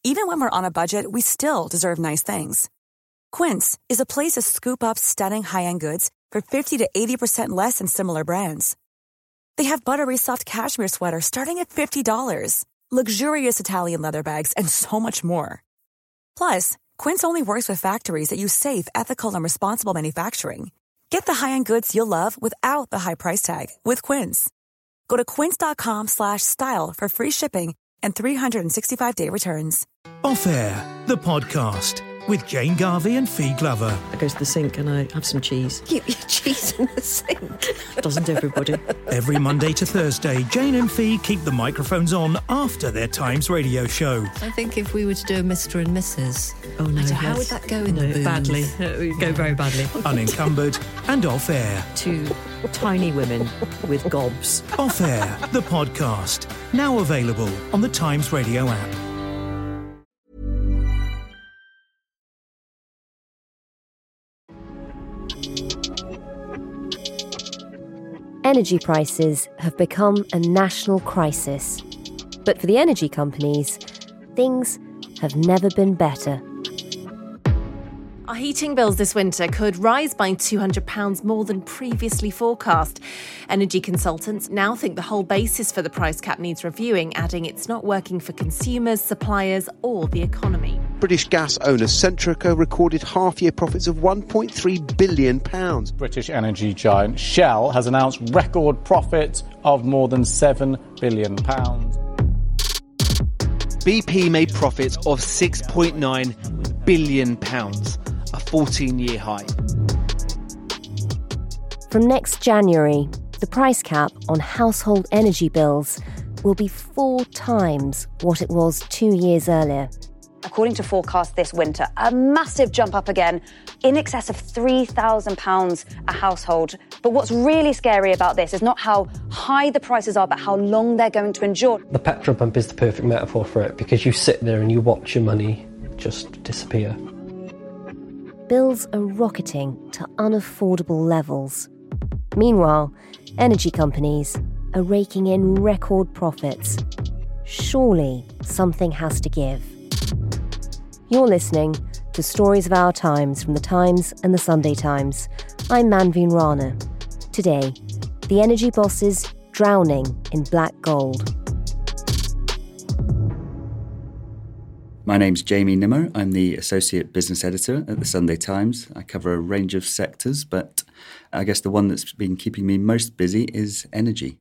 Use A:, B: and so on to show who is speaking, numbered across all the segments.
A: Even when we're on a budget, we still deserve nice things. Quince is a place to scoop up stunning high-end goods for 50 to 80% less than similar brands. They have buttery soft cashmere sweaters starting at $50, luxurious Italian leather bags, and so much more. Plus, Quince only works with factories that use safe, ethical, and responsible manufacturing. Get the high-end goods you'll love without the high price tag with Quince. Go to quince.com/style for free shipping and 365-day returns.
B: Off Air, the podcast with Jane Garvey and Fee Glover.
C: I go to the sink and I have some cheese.
D: Keep your cheese in the sink.
C: Doesn't everybody?
B: Every Monday to Thursday, Jane and Fee keep the microphones on after their Times radio show.
D: I think if we were to do a Mr. and Mrs.
C: Oh no,
D: how would that go in the booms?
C: Badly. It would go very badly.
B: Unencumbered and Off Air.
C: Two tiny women with gobs.
B: Off Air, the podcast. Now available on the Times radio app.
E: Energy prices have become a national crisis. But for the energy companies, things have never been better.
F: Our heating bills this winter could rise by £200 more than previously forecast. Energy consultants now think the whole basis for the price cap needs reviewing, adding it's not working for consumers, suppliers or the economy.
G: British gas owner Centrica recorded half-year profits of £1.3 billion.
H: British energy giant Shell has announced record profits of more than £7 billion.
I: BP made profits of £6.9 billion, a 14-year high.
E: From next January, the price cap on household energy bills will be 4 times what it was 2 years earlier.
J: According to forecasts this winter, a massive jump up again, in excess of £3,000 a household. But what's really scary about this is not how high the prices are, but how long they're going to endure.
K: The petrol pump is the perfect metaphor for it, because you sit there and you watch your money just disappear.
E: Bills are rocketing to unaffordable levels. Meanwhile, energy companies are raking in record profits. Surely something has to give. You're listening to Stories of Our Times from The Times and The Sunday Times. I'm Manveen Rana. Today, the energy bosses drowning in black gold.
L: My name's Jamie Nimmo. I'm the Associate Business Editor at The Sunday Times. I cover a range of sectors, but I guess the one that's been keeping me most busy is energy.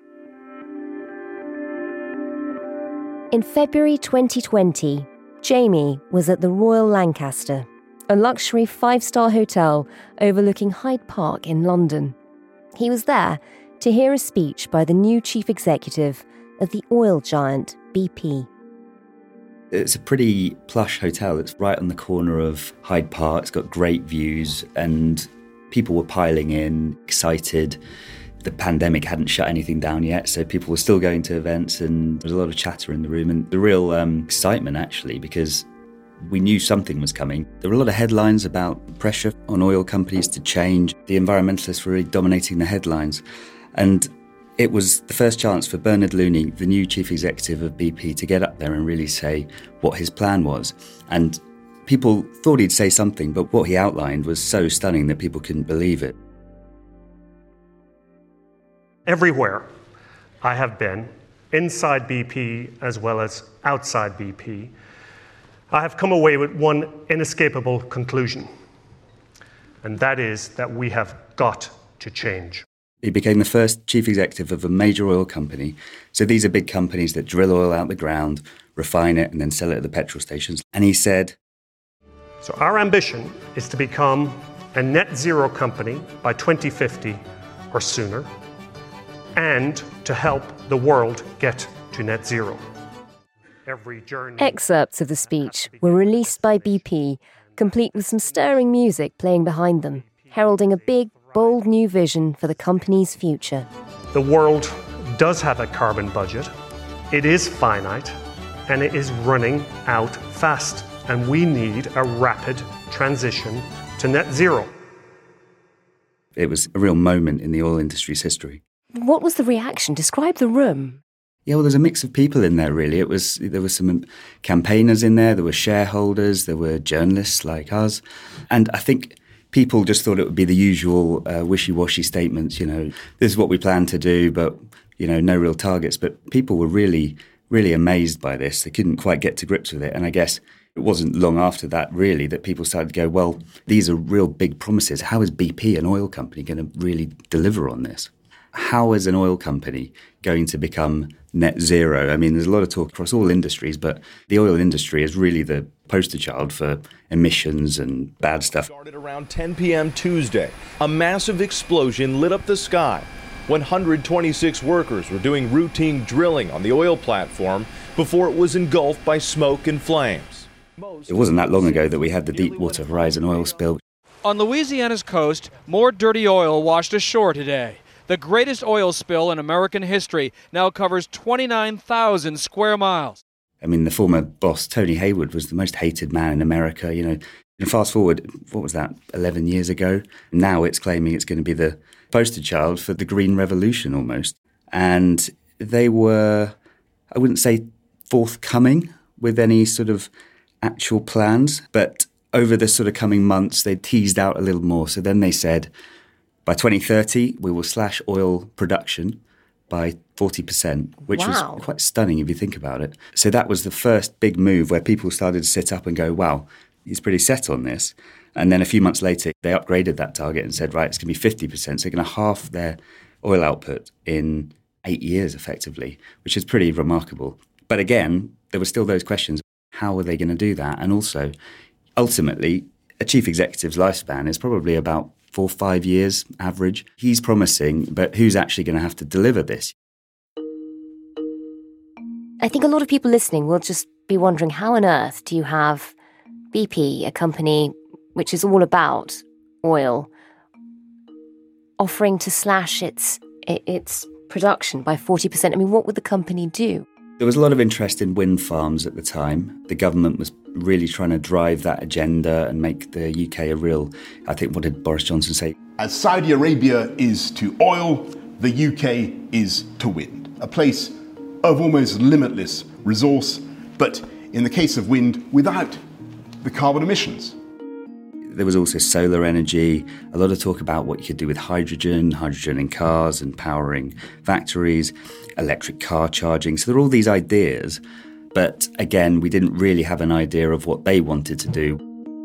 E: In February 2020, Jamie was at the Royal Lancaster, a luxury 5-star hotel overlooking Hyde Park in London. He was there to hear a speech by the new chief executive of the oil giant BP.
L: It's a pretty plush hotel. It's right on the corner of Hyde Park. It's got great views and people were piling in, excited. The pandemic hadn't shut anything down yet, so people were still going to events and there was a lot of chatter in the room and the real excitement, actually, because we knew something was coming. There were a lot of headlines about pressure on oil companies to change. The environmentalists were really dominating the headlines. And it was the first chance for Bernard Looney, the new chief executive of BP, to get up there and really say what his plan was. And people thought he'd say something, but what he outlined was so stunning that people couldn't believe it.
M: Everywhere I have been, inside BP as well as outside BP, I have come away with one inescapable conclusion, and that is that we have got to change.
L: He became the first chief executive of a major oil company. So these are big companies that drill oil out the ground, refine it, and then sell it at the petrol stations. And he said,
M: so our ambition is to become a net zero company by 2050 or sooner, and to help the world get to net zero.
E: Excerpts of the speech were released by BP, complete with some stirring music playing behind them, heralding a big, bold new vision for the company's future.
M: The world does have a carbon budget. It is finite, and it is running out fast, and we need a rapid transition to net zero.
L: It was a real moment in the oil industry's history.
E: What was the reaction? Describe the room.
L: Yeah, well, there's a mix of people in there, really. There were some campaigners in there were shareholders, there were journalists like us. And I think people just thought it would be the usual wishy-washy statements, this is what we plan to do, but, no real targets. But people were really, really amazed by this. They couldn't quite get to grips with it. And I guess it wasn't long after that, really, that people started to go, well, these are real big promises. How is BP, an oil company, going to really deliver on this? How is an oil company going to become net zero? I mean, there's a lot of talk across all industries, but the oil industry is really the poster child for emissions and bad stuff.
N: Started around 10 p.m. Tuesday. A massive explosion lit up the sky. 126 workers were doing routine drilling on the oil platform before it was engulfed by smoke and flames.
L: It wasn't that long ago that we had the Deepwater Horizon oil spill.
O: On Louisiana's coast, more dirty oil washed ashore today. The greatest oil spill in American history now covers 29,000 square miles.
L: I mean, the former boss, Tony Hayward, was the most hated man in America. And fast forward, what was that, 11 years ago? Now it's claiming it's going to be the poster child for the Green Revolution almost. And they were, I wouldn't say forthcoming with any sort of actual plans, but over the sort of coming months, they teased out a little more. So then they said, by 2030, we will slash oil production by 40%, which was quite stunning if you think about it. So that was the first big move where people started to sit up and go, wow, he's pretty set on this. And then a few months later, they upgraded that target and said, right, it's going to be 50%. So they're going to halve their oil output in 8 years, effectively, which is pretty remarkable. But again, there were still those questions. How are they going to do that? And also, ultimately, a chief executive's lifespan is probably about 4 or 5 years average. He's promising, but who's actually going to have to deliver this?
E: I think a lot of people listening will just be wondering, how on earth do you have BP, a company which is all about oil, offering to slash its production by 40%? I mean, what would the company do?
L: There was a lot of interest in wind farms at the time. The government was really trying to drive that agenda and make the UK a real, I think, what did Boris Johnson say?
P: As Saudi Arabia is to oil, the UK is to wind. A place of almost limitless resource, but in the case of wind, without the carbon emissions.
L: There was also solar energy, a lot of talk about what you could do with hydrogen in cars and powering factories, electric car charging. So there are all these ideas, but again, we didn't really have an idea of what they wanted to do.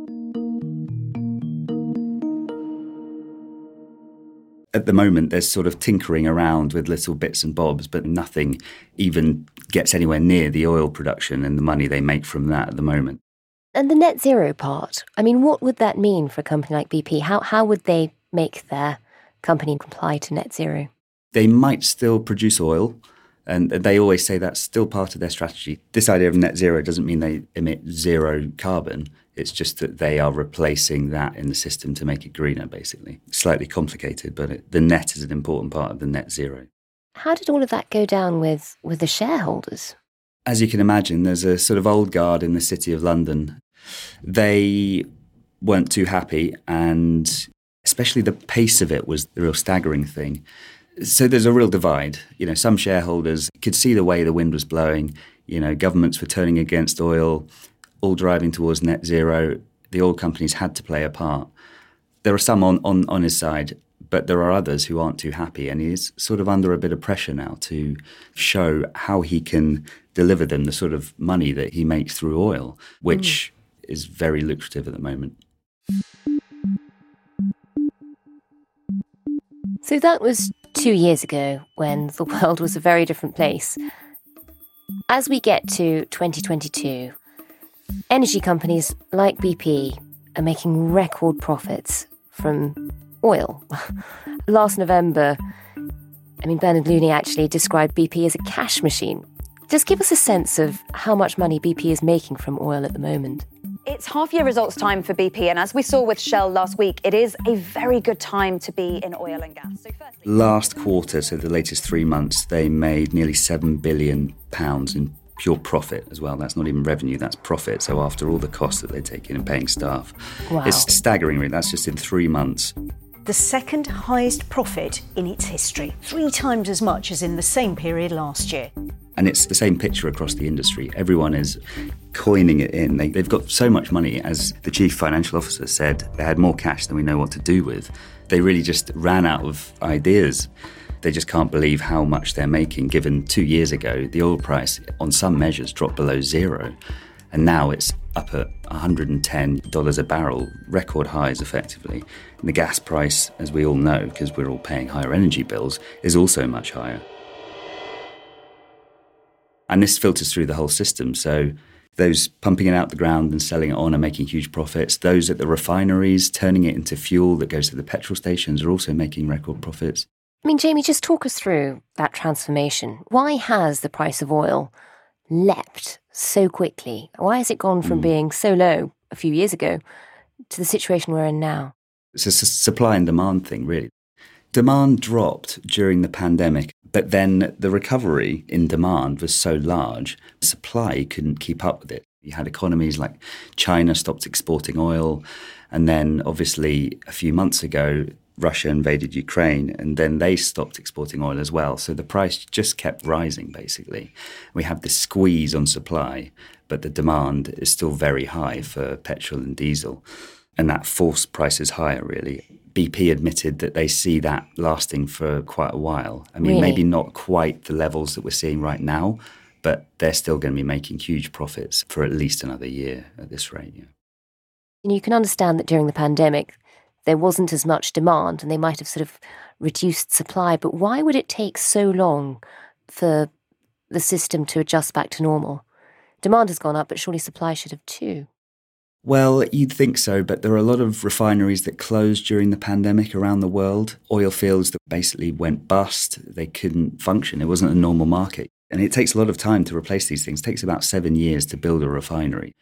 L: At the moment, there's sort of tinkering around with little bits and bobs, but nothing even gets anywhere near the oil production and the money they make from that at the moment.
E: And the net zero part, I mean, what would that mean for a company like BP? How would they make their company comply to net zero?
L: They might still produce oil, and they always say that's still part of their strategy. This idea of net zero doesn't mean they emit zero carbon. It's just that they are replacing that in the system to make it greener, basically. It's slightly complicated, but the net is an important part of the net zero.
E: How did all of that go down with the shareholders?
L: As you can imagine, there's a sort of old guard in the City of London. They weren't too happy, and especially the pace of it was the real staggering thing. So there's a real divide. Some shareholders could see the way the wind was blowing. Governments were turning against oil, all driving towards net zero. The oil companies had to play a part. There are some on his side, but there are others who aren't too happy, and he's sort of under a bit of pressure now to show how he can deliver them the sort of money that he makes through oil, which is very lucrative at the moment.
E: So that was 2 years ago, when the world was a very different place. As we get to 2022, energy companies like BP are making record profits from oil. Last November, Bernard Looney actually described BP as a cash machine. Just give us a sense of how much money BP is making from oil at the moment.
J: It's half-year results time for BP, and as we saw with Shell last week, it is a very good time to be in oil and gas. So firstly,
L: last quarter, so the latest 3 months, they made nearly £7 billion in pure profit as well. That's not even revenue, that's profit. So after all the costs that they take in and paying staff.
E: Wow.
L: It's staggering, really. That's just in 3 months.
Q: The second highest profit in its history, 3 times as much as in the same period last year.
L: And it's the same picture across the industry. Everyone is coining it in. They've got so much money, as the chief financial officer said, they had more cash than we know what to do with. They really just ran out of ideas. They just can't believe how much they're making, given 2 years ago, the oil price on some measures dropped below zero. And now it's up at $110 a barrel, record highs effectively. And the gas price, as we all know, because we're all paying higher energy bills, is also much higher. And this filters through the whole system. So those pumping it out the ground and selling it on are making huge profits. Those at the refineries turning it into fuel that goes to the petrol stations are also making record profits.
E: I mean, Jamie, just talk us through that transformation. Why has the price of oil leapt so quickly? Why has it gone from being so low a few years ago to the situation we're in now?
L: It's a supply and demand thing, really. Demand dropped during the pandemic, but then the recovery in demand was so large, supply couldn't keep up with it. You had economies like China stopped exporting oil, and then obviously a few months ago, Russia invaded Ukraine, and then they stopped exporting oil as well. So the price just kept rising, basically. We have this squeeze on supply, but the demand is still very high for petrol and diesel, and that forced prices higher, really. BP admitted that they see that lasting for quite a while. I mean, maybe not quite the levels that we're seeing right now, but they're still going to be making huge profits for at least another year at this rate. Yeah.
E: And you can understand that during the pandemic, there wasn't as much demand and they might have sort of reduced supply. But why would it take so long for the system to adjust back to normal? Demand has gone up, but surely supply should have too.
L: Well, you'd think so, but there are a lot of refineries that closed during the pandemic around the world. Oil fields that basically went bust. They couldn't function. It wasn't a normal market. And it takes a lot of time to replace these things. It takes about 7 years to build a refinery.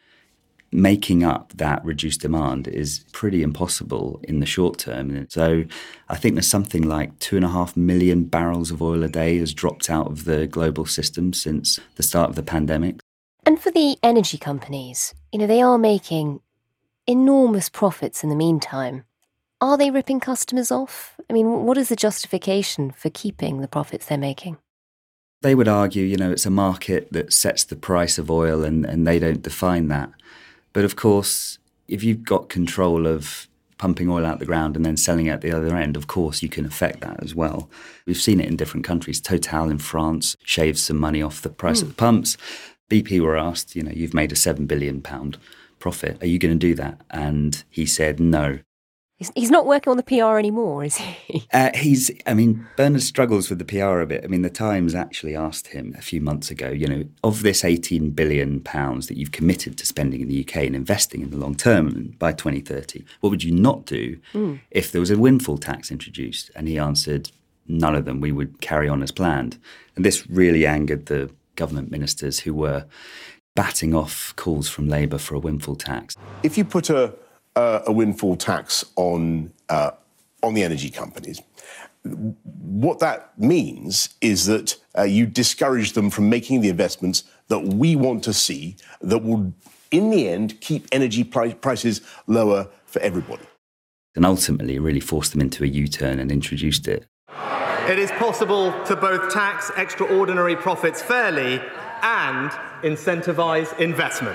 L: Making up that reduced demand is pretty impossible in the short term. And so I think there's something like 2.5 million barrels of oil a day has dropped out of the global system since the start of the pandemic.
E: And for the energy companies, they are making enormous profits in the meantime. Are they ripping customers off? I mean, what is the justification for keeping the profits they're making?
L: They would argue, it's a market that sets the price of oil and they don't define that. But of course, if you've got control of pumping oil out the ground and then selling it at the other end, of course you can affect that as well. We've seen it in different countries. Total in France shaves some money off the price at the pumps. BP were asked, you've made a £7 billion profit. Are you going to do that? And he said no.
E: He's not working on the PR anymore, is he?
L: Bernard struggles with the PR a bit. The Times actually asked him a few months ago, of this £18 billion that you've committed to spending in the UK and investing in the long term by 2030, what would you not do if there was a windfall tax introduced? And he answered, none of them. We would carry on as planned. And this really angered the government ministers who were batting off calls from Labour for a windfall tax.
P: If you put a windfall tax on the energy companies, what that means is that you discourage them from making the investments that we want to see that will, in the end, keep energy prices lower for everybody.
L: And ultimately really forced them into a U-turn and introduced it.
Q: It is possible to both tax extraordinary profits fairly and incentivise investment.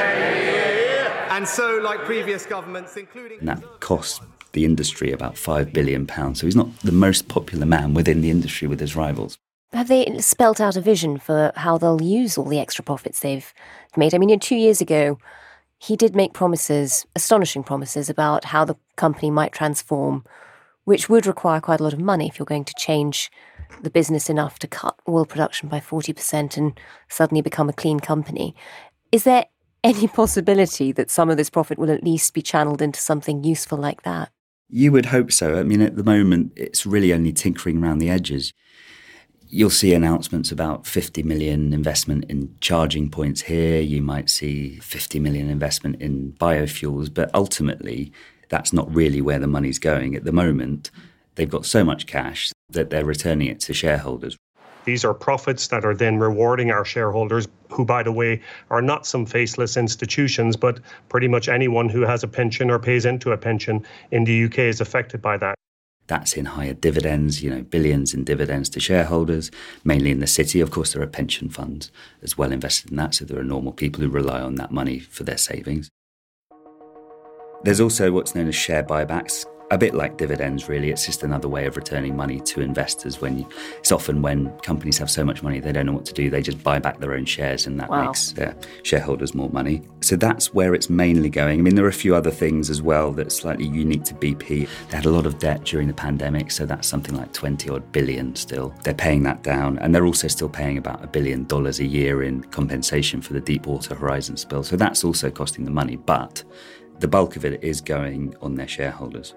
Q: And so, like previous governments, including...
L: And that cost the industry about £5 billion. So he's not the most popular man within the industry with his rivals.
E: Have they spelt out a vision for how they'll use all the extra profits they've made? 2 years ago, he did make promises, astonishing promises, about how the company might transform, which would require quite a lot of money if you're going to change the business enough to cut oil production by 40% and suddenly become a clean company. Is there any possibility that some of this profit will at least be channeled into something useful like that?
L: You would hope so. At the moment, it's really only tinkering around the edges. You'll see announcements about 50 million investment in charging points here. You might see 50 million investment in biofuels, but ultimately, that's not really where the money's going. At the moment, they've got so much cash that they're returning it to shareholders.
M: These are profits that are then rewarding our shareholders, who, by the way, are not some faceless institutions, but pretty much anyone who has a pension or pays into a pension in the UK is affected by that.
L: That's in higher dividends, billions in dividends to shareholders, mainly in the city. Of course, there are pension funds as well invested in that, so there are normal people who rely on that money for their savings. There's also what's known as share buybacks, a bit like dividends, really. It's just another way of returning money to investors. It's often when companies have so much money they don't know what to do, they just buy back their own shares, and that makes their shareholders more money. So that's where it's mainly going. I mean, there are a few other things as well that's slightly unique to BP. They had a lot of debt during the pandemic, so that's something like 20 odd billion still. They're paying that down, and they're also still paying about $1 billion a year in compensation for the Deepwater Horizon spill. So that's also costing them money, but the bulk of it is going on their shareholders.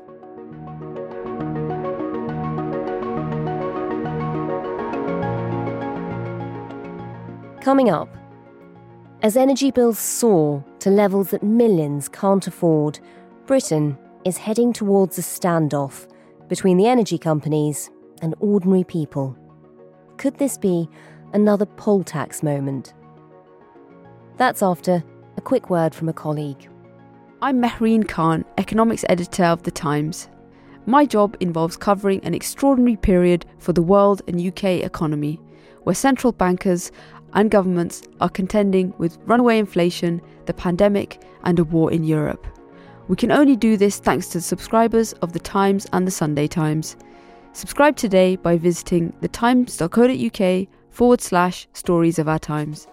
E: Coming up, as energy bills soar to levels that millions can't afford, Britain is heading towards a standoff between the energy companies and ordinary people. Could this be another poll tax moment? That's after a quick word from a colleague.
R: I'm Mehreen Khan, economics editor of The Times. My job involves covering an extraordinary period for the world and UK economy, where central bankers and governments are contending with runaway inflation, the pandemic, and a war in Europe. We can only do this thanks to the subscribers of The Times and The Sunday Times. Subscribe today by visiting thetimes.co.uk/stories of our times.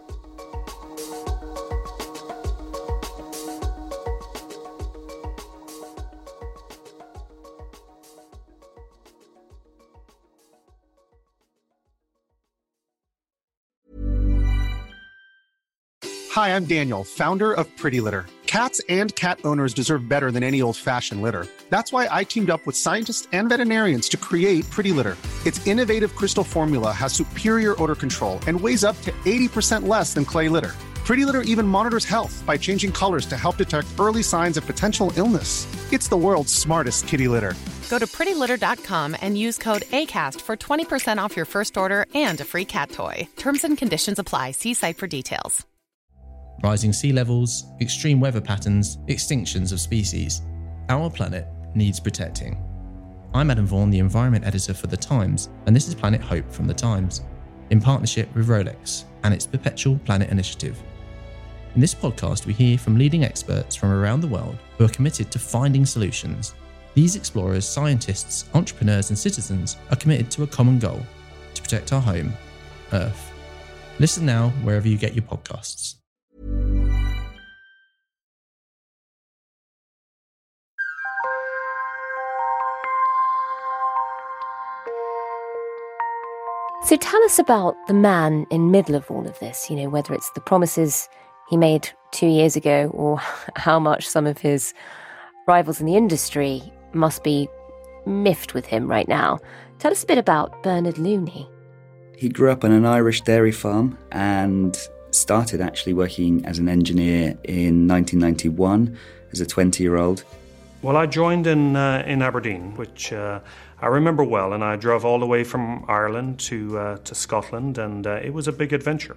S: Hi, I'm Daniel, founder of Pretty Litter. Cats and cat owners deserve better than any old-fashioned litter. That's why I teamed up with scientists and veterinarians to create Pretty Litter. Its innovative crystal formula has superior odor control and weighs up to 80% less than clay litter. Pretty Litter even monitors health by changing colors to help detect early signs of potential illness. It's the world's smartest kitty litter.
T: Go to prettylitter.com and use code ACAST for 20% off your first order and a free cat toy. Terms and conditions apply. See site for details.
U: Rising sea levels, extreme weather patterns, extinctions of species. Our planet needs protecting. I'm Adam Vaughan, the Environment Editor for The Times, and this is Planet Hope from The Times, in partnership with Rolex and its Perpetual Planet Initiative. In this podcast, we hear from leading experts from around the world who are committed to finding solutions. These explorers, scientists, entrepreneurs, and citizens are committed to a common goal: to protect our home, Earth. Listen now wherever you get your podcasts.
E: So tell us about the man in the middle of all of this, whether it's the promises he made 2 years ago or how much some of his rivals in the industry must be miffed with him right now. Tell us a bit about Bernard Looney.
L: He grew up on an Irish dairy farm and started actually working as an engineer in 1991 as a 20-year-old.
M: Well, I joined in Aberdeen, which I remember well, and I drove all the way from Ireland to Scotland, and it was a big adventure.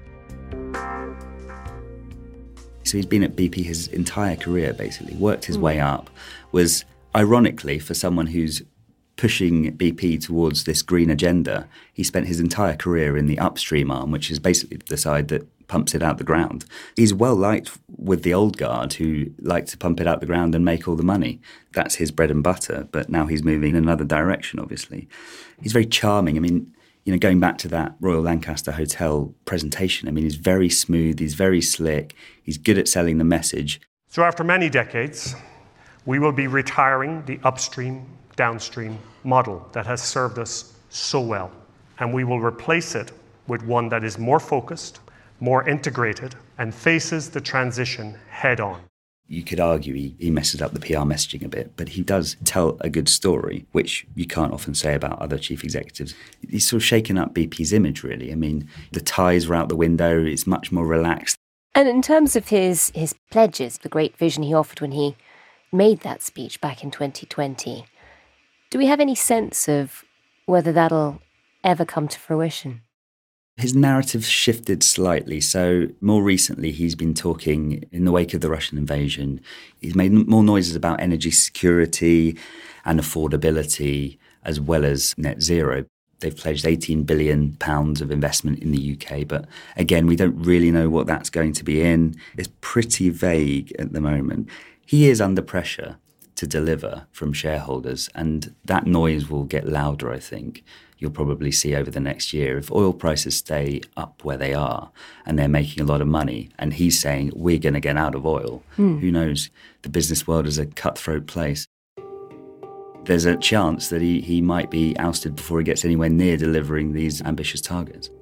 L: So he's been at BP his entire career, basically, worked his way up, was, ironically, for someone who's pushing BP towards this green agenda, he spent his entire career in the upstream arm, which is basically the side that pumps it out the ground. He's well liked with the old guard who like to pump it out the ground and make all the money. That's his bread and butter, but now he's moving in another direction, obviously. He's very charming. I mean, going back to that Royal Lancaster Hotel presentation, he's very smooth, he's very slick, he's good at selling the message.
M: So after many decades, we will be retiring the upstream, downstream model that has served us so well, and we will replace it with one that is more focused, more integrated, and faces the transition head-on.
L: You could argue he messes up the PR messaging a bit, but he does tell a good story, which you can't often say about other chief executives. He's sort of shaken up BP's image, really. The ties were out the window, it's much more relaxed.
E: And in terms of his pledges, the great vision he offered when he made that speech back in 2020, do we have any sense of whether that'll ever come to fruition?
L: His narrative shifted slightly. So more recently, he's been talking in the wake of the Russian invasion. He's made more noises about energy security and affordability, as well as net zero. They've pledged £18 billion of investment in the UK. But again, we don't really know what that's going to be in. It's pretty vague at the moment. He is under pressure to deliver from shareholders, and that noise will get louder, I think. You'll probably see over the next year. If oil prices stay up where they are and they're making a lot of money, and he's saying we're going to get out of oil, who knows? The business world is a cutthroat place. There's a chance that he might be ousted before he gets anywhere near delivering these ambitious targets.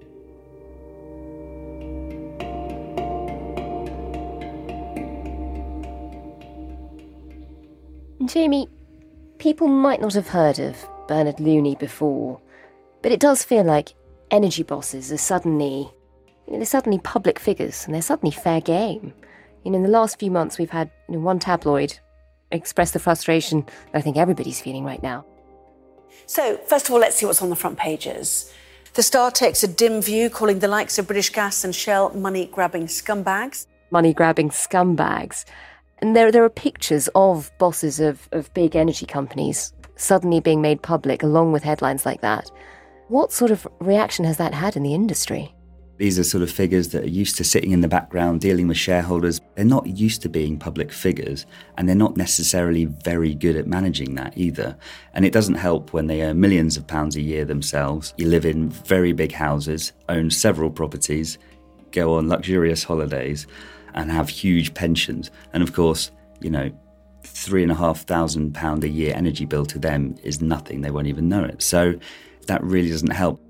E: Jamie, people might not have heard of Bernard Looney before, but it does feel like energy bosses are suddenly public figures, and they're suddenly fair game. In the last few months, we've had one tabloid express the frustration that I think everybody's feeling right now.
A: So, first of all, let's see what's on the front pages. The Star takes a dim view, calling the likes of British Gas and Shell money-grabbing scumbags.
E: Money-grabbing scumbags. And there are pictures of bosses of big energy companies suddenly being made public, along with headlines like that. What sort of reaction has that had in the industry?
L: These are sort of figures that are used to sitting in the background, dealing with shareholders. They're not used to being public figures, and they're not necessarily very good at managing that either. And it doesn't help when they earn millions of pounds a year themselves. You live in very big houses, own several properties, go on luxurious holidays, and have huge pensions. And of course, £3,500 a year energy bill to them is nothing. They won't even know it. So that really doesn't help.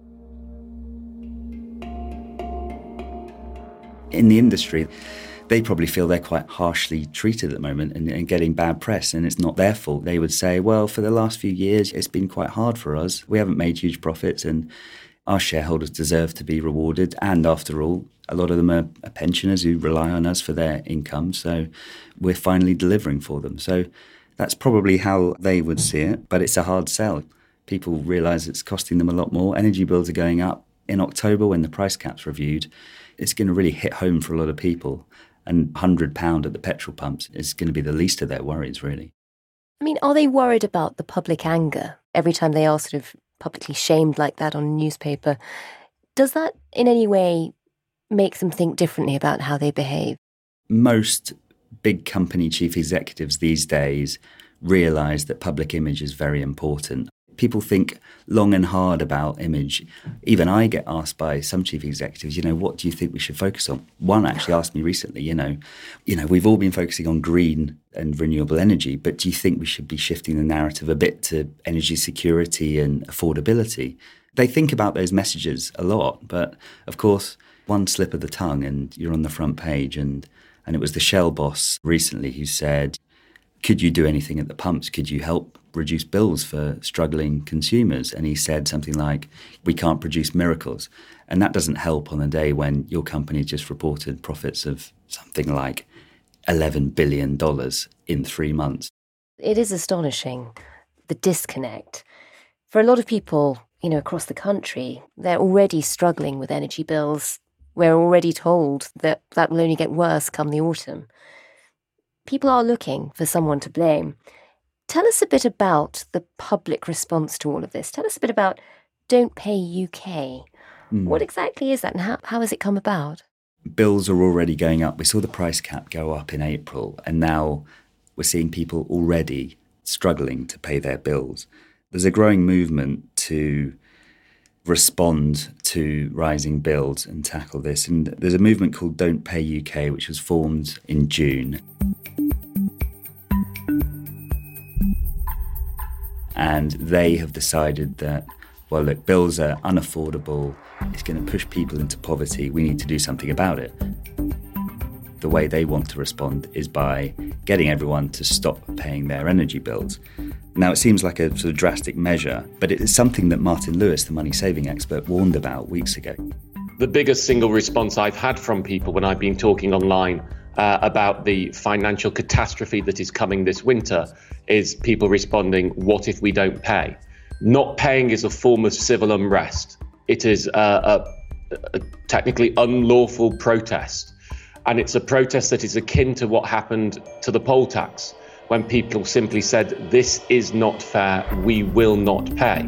L: In the industry, they probably feel they're quite harshly treated at the moment and getting bad press, and it's not their fault. They would say, well, for the last few years, it's been quite hard for us. We haven't made huge profits, and our shareholders deserve to be rewarded. And after all, a lot of them are pensioners who rely on us for their income, so we're finally delivering for them. So that's probably how they would see it, but it's a hard sell. People realise it's costing them a lot more. Energy bills are going up. In October, when the price cap's reviewed, it's going to really hit home for a lot of people. And £100 at the petrol pumps is going to be the least of their worries, really.
E: I mean, are they worried about the public anger every time they are sort of publicly shamed like that on a newspaper? Does that in any way make them think differently about how they behave?
L: Most big company chief executives these days realise that public image is very important. People think long and hard about image. Even I get asked by some chief executives, what do you think we should focus on? One actually asked me recently, we've all been focusing on green and renewable energy, but do you think we should be shifting the narrative a bit to energy security and affordability? They think about those messages a lot, but of course, one slip of the tongue and you're on the front page. And it was the Shell boss recently who said, could you do anything at the pumps? Could you help reduce bills for struggling consumers? And he said something like, we can't produce miracles. And that doesn't help on a day when your company just reported profits of something like $11 billion in 3 months.
E: It is astonishing, the disconnect. For a lot of people, across the country, they're already struggling with energy bills. We're already told that will only get worse come the autumn. People are looking for someone to blame. Tell us a bit about the public response to all of this. Tell us a bit about Don't Pay UK. What exactly is that, and how has it come about?
L: Bills are already going up. We saw the price cap go up in April, and now we're seeing people already struggling to pay their bills. There's a growing movement to respond to rising bills and tackle this. And there's a movement called Don't Pay UK, which was formed in June. And they have decided that, well, look, bills are unaffordable. It's going to push people into poverty. We need to do something about it. The way they want to respond is by getting everyone to stop paying their energy bills. Now, it seems like a sort of drastic measure, but it is something that Martin Lewis, the money-saving expert, warned about weeks ago.
V: The biggest single response I've had from people when I've been talking online about the financial catastrophe that is coming this winter is people responding, what if we don't pay? Not paying is a form of civil unrest. It is a a technically unlawful protest. And it's a protest that is akin to what happened to the poll tax, when people simply said, this is not fair, we will not pay.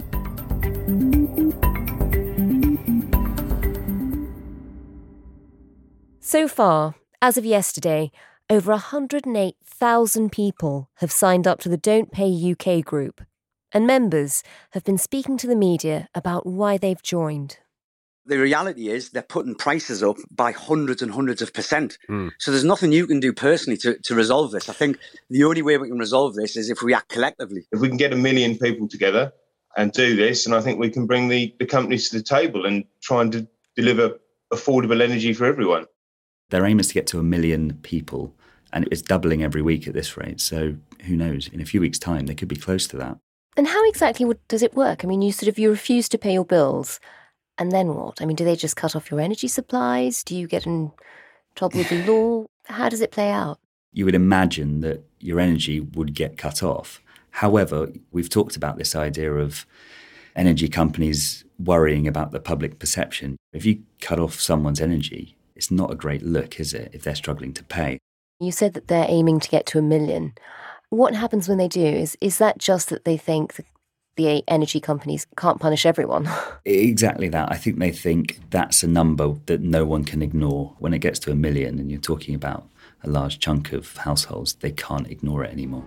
E: So far, as of yesterday, over 108,000 people have signed up to the Don't Pay UK group, and members have been speaking to the media about why they've joined.
C: The reality is they're putting prices up by hundreds and hundreds of percent. So there's nothing you can do personally to resolve this. I think the only way we can resolve this is if we act collectively.
D: If we can get 1 million people together and do this, and I think we can bring the companies to the table and try and deliver affordable energy for everyone.
L: Their aim is to get to 1 million people, and it's doubling every week at this rate. So who knows? In a few weeks' time, they could be close to that.
E: And how exactly does it work? I mean, you refuse to pay your bills. And then what? I mean, do they just cut off your energy supplies? Do you get in trouble with the law? How does it play out?
L: You would imagine that your energy would get cut off. However, we've talked about this idea of energy companies worrying about the public perception. If you cut off someone's energy, it's not a great look, is it, if they're struggling to pay?
E: You said that they're aiming to get to 1 million. What happens when they do? Is that just that they think the energy companies can't punish everyone?
L: Exactly that. I think they think that's a number that no one can ignore. When it gets to 1 million and you're talking about a large chunk of households, they can't ignore it anymore.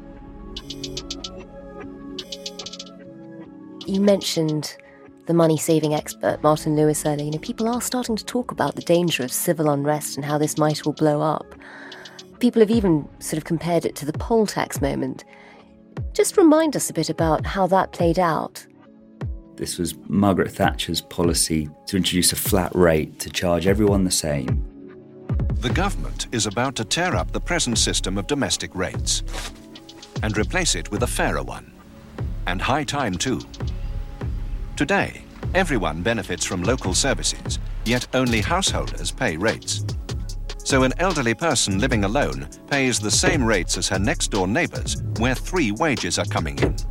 E: You mentioned the money-saving expert, Martin Lewis, earlier. People are starting to talk about the danger of civil unrest and how this might all blow up. People have even sort of compared it to the poll tax moment. Just remind us a bit about how that played out.
L: This was Margaret Thatcher's policy to introduce a flat rate to charge everyone the same.
W: The government is about to tear up the present system of domestic rates and replace it with a fairer one. And high time too. Today, everyone benefits from local services, yet only householders pay rates. So an elderly person living alone pays the same rates as her next-door neighbours, where 3 wages are coming in.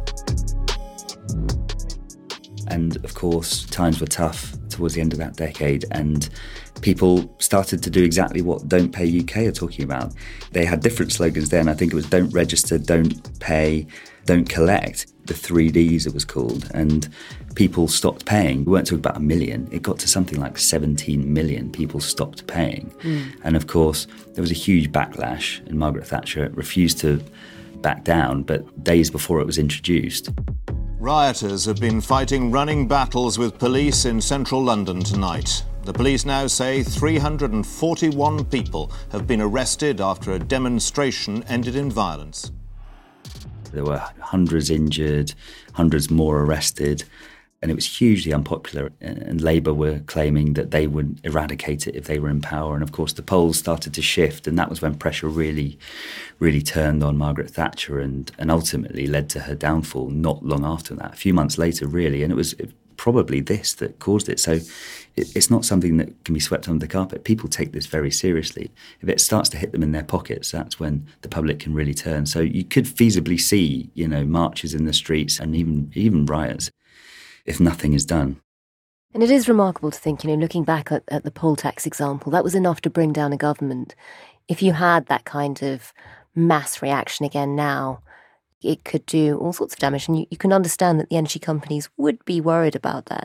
L: And of course, times were tough towards the end of that decade, and people started to do exactly what Don't Pay UK are talking about. They had different slogans then. I think it was don't register, don't pay, don't collect. The 3 Ds it was called, and people stopped paying. We weren't talking about 1 million. It got to something like 17 million people stopped paying. And of course, there was a huge backlash, and Margaret Thatcher refused to back down, but days before it was introduced.
X: Rioters have been fighting running battles with police in central London tonight. The police now say 341 people have been arrested after a demonstration ended in violence.
L: There were hundreds injured, hundreds more arrested, and it was hugely unpopular. And Labour were claiming that they would eradicate it if they were in power. And of course, the polls started to shift, and that was when pressure really turned on Margaret Thatcher and ultimately led to her downfall not long after that, a few months later, really. And it was probably this that caused it. So it's not something that can be swept under the carpet. People take this very seriously. If it starts to hit them in their pockets, that's when the public can really turn. So you could feasibly see, marches in the streets and even riots if nothing is done.
E: And it is remarkable to think, looking back at the poll tax example, that was enough to bring down a government. If you had that kind of mass reaction again now, it could do all sorts of damage. And you can understand that the energy companies would be worried about that.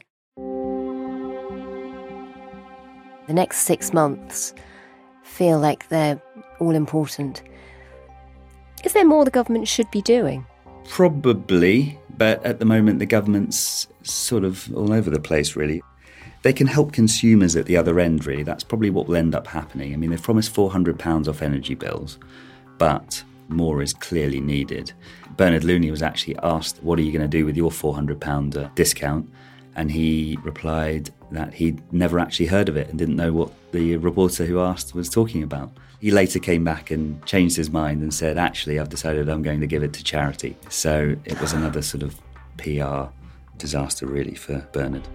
E: The next 6 months feel like they're all important. Is there more the government should be doing?
L: Probably, but at the moment the government's sort of all over the place, really. They can help consumers at the other end, really. That's probably what will end up happening. I mean, they've promised £400 off energy bills, but more is clearly needed. Bernard Looney was actually asked, what are you going to do with your £400 discount? And he replied that he'd never actually heard of it and didn't know what the reporter who asked was talking about. He later came back and changed his mind and said, actually, I've decided I'm going to give it to charity. So it was another sort of PR disaster, really, for Bernard.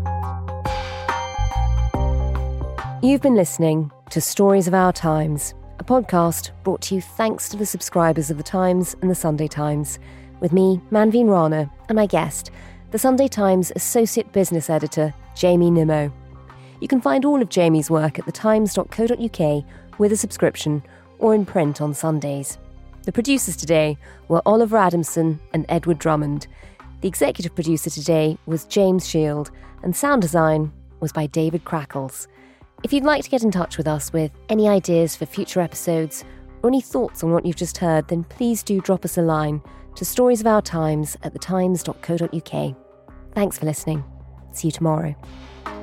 E: You've been listening to Stories of Our Times, a podcast brought to you thanks to the subscribers of The Times and The Sunday Times, with me, Manveen Rana, and my guest, The Sunday Times Associate Business Editor, Jamie Nimmo. You can find all of Jamie's work at thetimes.co.uk with a subscription or in print on Sundays. The producers today were Oliver Adamson and Edward Drummond. The executive producer today was James Shield, and sound design was by David Crackles. If you'd like to get in touch with us with any ideas for future episodes or any thoughts on what you've just heard, then please do drop us a line to storiesofourtimes@thetimes.co.uk. Thanks for listening. See you tomorrow.